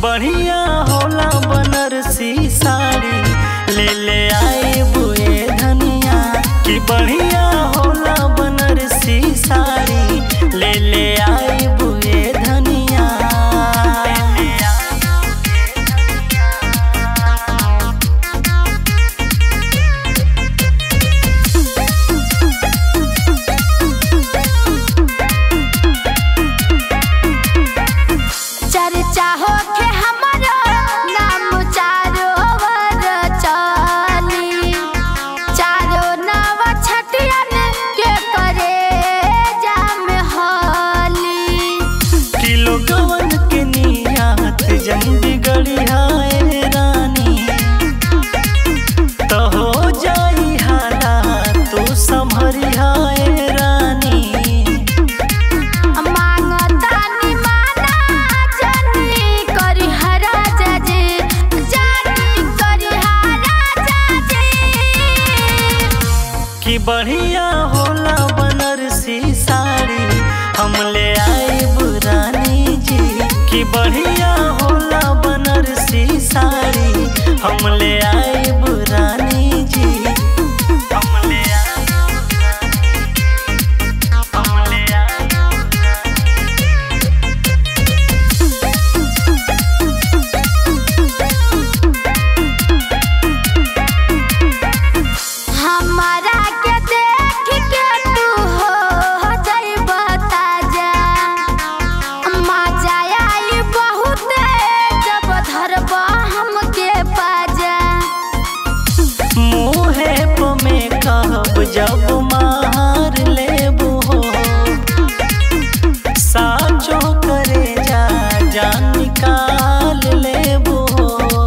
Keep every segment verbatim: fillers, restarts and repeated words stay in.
बढ़िया होला बनारसी साड़ी ले ले आए बुए धनिया की बढ़िया होला बनारसी साड़ी ले ले आए बुए धनिया। चर्चा होके हमारा नाम चारो वर चली, चारो नाव छटियन के करे जाम हली। किलो गवन के नियात जंदी गड़ियाए रानी तो हो जाई हाला तू संभरियाए रानी। की बढ़िया होला बनारसी साड़ी हम ले आए बुरानी जी की बढ़िया होला बनारसी साड़ी हम ले आए बुरानी जी। हम ले आए हम ले आए हमारा के देख के तू हो जाई बताजा, मजा आई बहुत जब धरबा हमके पाजा। मुहे पे में कहब जब मार लेबो हो साचो करे जा जान निकाल लेबो हो।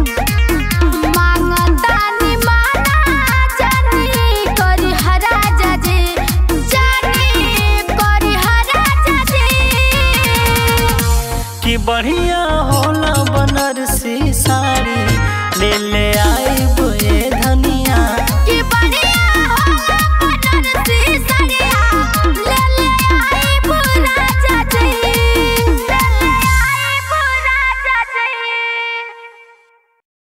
मांगता नी माना जानी करी हरा जाजे, जानी करी हरा जाजे। की बढ़िया होला बनारसी साड़ी ले ले आए